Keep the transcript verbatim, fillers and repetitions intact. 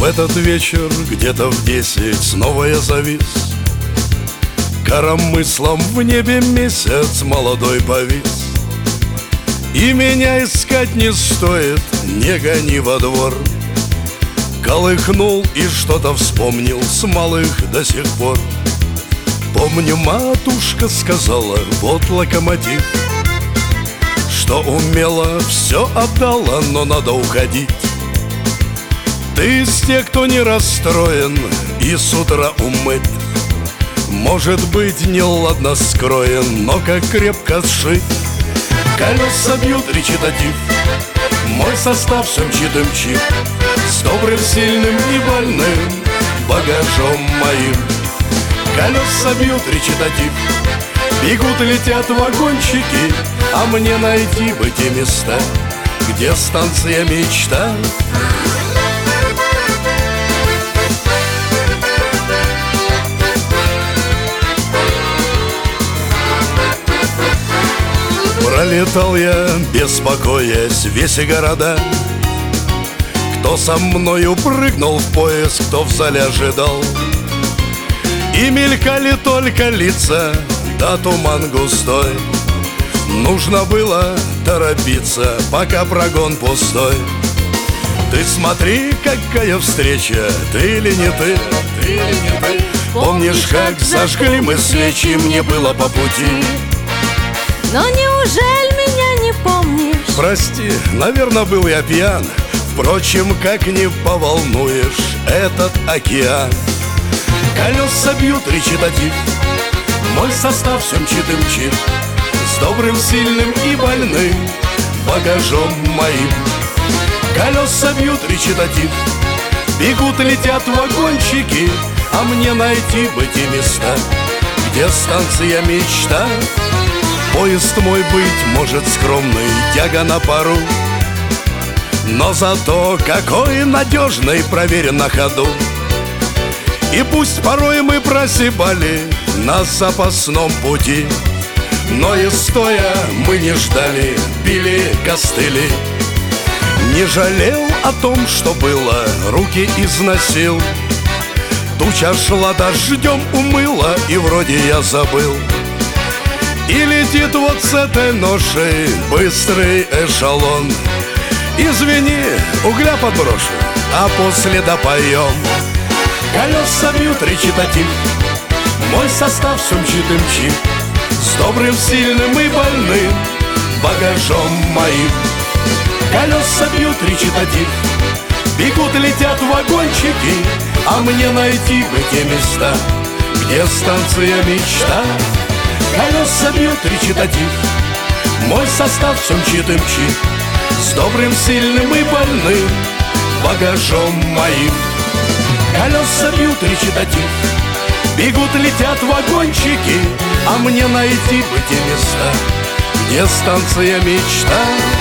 этот вечер где-то в десять снова я завис. Коромыслом в небе месяц молодой повис. И меня искать не стоит, не гони во двор. Колыхнул и что-то вспомнил с малых до сих пор. Помню, матушка сказала, вот локомотив, что умела, все отдала, но надо уходить. Ты из тех, кто не расстроен и с утра умыт. Может быть, неладно скроен, но как крепко сшит. Колеса бьют речитатив, мой состав все мчит и мчит, с добрым, сильным и больным багажом моим. Колеса бьют речитатив, бегут и летят вагончики, а мне найти бы те места, где станция мечта. Пролетал я, беспокоясь, весь и города. Кто со мною прыгнул в поезд, кто в зале ожидал. И мелькали только лица, да туман густой. Нужно было торопиться, пока прогон пустой. Ты смотри, какая встреча, ты или не ты, ты или не ты. Помнишь, как зажгли мы свечи, мне было по пути. Но неужели меня не помнишь? Прости, наверное, был я пьян. Впрочем, как не поволнуешь этот океан. Колеса бьют речитатив, мой состав все мчит и мчит, с добрым, сильным и больным багажом моим. Колеса бьют речитатив, бегут и летят вагончики, а мне найти бы те места, где станция мечта. Поезд мой, быть может, скромный, тяга на пару, но зато какой надежный, проверен на ходу. И пусть порой мы прозябали на запасном пути, но и стоя мы не ждали, били костыли. Не жалел о том, что было, руки износил. Туча шла дождем, умыла, и вроде я забыл. И летит вот с этой ношей быстрый эшелон. Извини, угля подброшу, а после допоем. Колеса бьют речитатив, мой состав все мчит и мчит, с добрым, сильным и больным багажом моим. Колеса бьют речитатив, бегут и летят вагончики, а мне найти бы те места, где станция мечта. Колеса бьют речитатив, мой состав все мчит и мчит, с добрым, сильным и больным багажом моим. Колеса бьют речитатив, бегут, летят вагончики, а мне найти бы те места, где станция мечта.